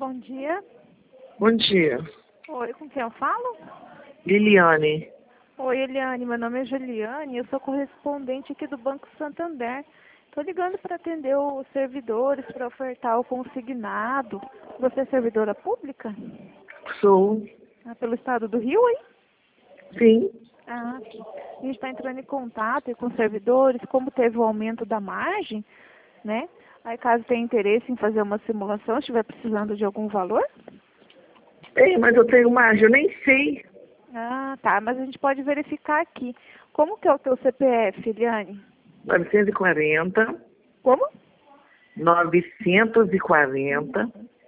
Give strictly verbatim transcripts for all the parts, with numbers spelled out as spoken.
bom dia. Bom dia. Oi, com quem eu falo? Liliane. Oi, Eliane, meu nome é Juliane, eu sou correspondente aqui do Banco Santander. Estou ligando para atender os servidores, para ofertar o consignado. Você é servidora pública? Sou. Ah, pelo estado do Rio, hein? Sim. Ah, a gente está entrando em contato com os servidores, como teve o aumento da margem, né? Aí caso tenha interesse em fazer uma simulação, estiver precisando de algum valor? Ei, mas eu tenho margem, eu nem sei. Ah, tá, mas a gente pode verificar aqui. Como que é o teu C P F, Eliane? novecentos e quarenta, Como? novecentos e quarenta,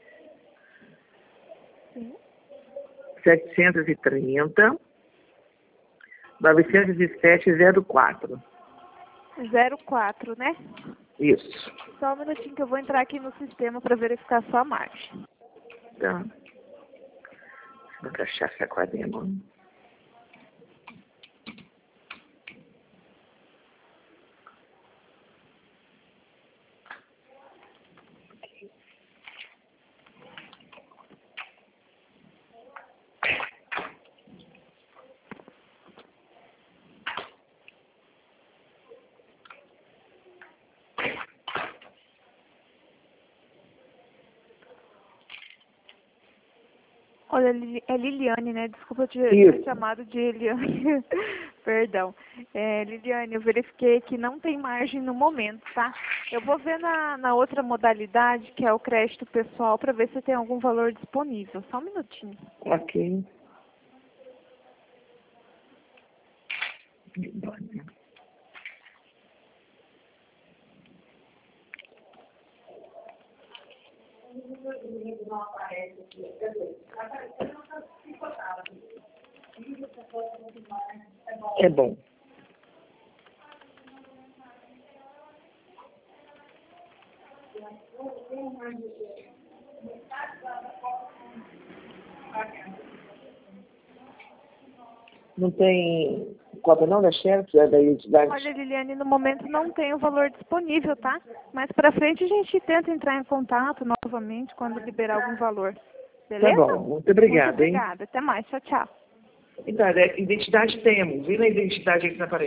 Sim. setecentos e trinta, novecentos e sete, zero quatro. zero quatro, né? Isso. Só um minutinho que eu vou entrar aqui no sistema para verificar a sua margem. Tá. Vou achar essa quadrinha. Olha, Lili- é Liliane, né? Desculpa eu te Isso. ter chamado de Eliane. Perdão. É, Liliane, eu verifiquei que não tem margem no momento, tá? Eu vou ver na, na outra modalidade, que é o crédito pessoal, para ver se tem algum valor disponível. Só um minutinho. Ok. É bom. Não tem cópia não da Xerox, é da identidade? Olha, Liliane, no momento não tem o valor disponível, tá? Mais pra frente a gente tenta entrar em contato novamente quando liberar algum valor. Beleza? Tá bom, muito obrigado, Muito hein? obrigada. Até mais. Tchau, tchau. Então, é, identidade temos. Vi na identidade aqui na parede.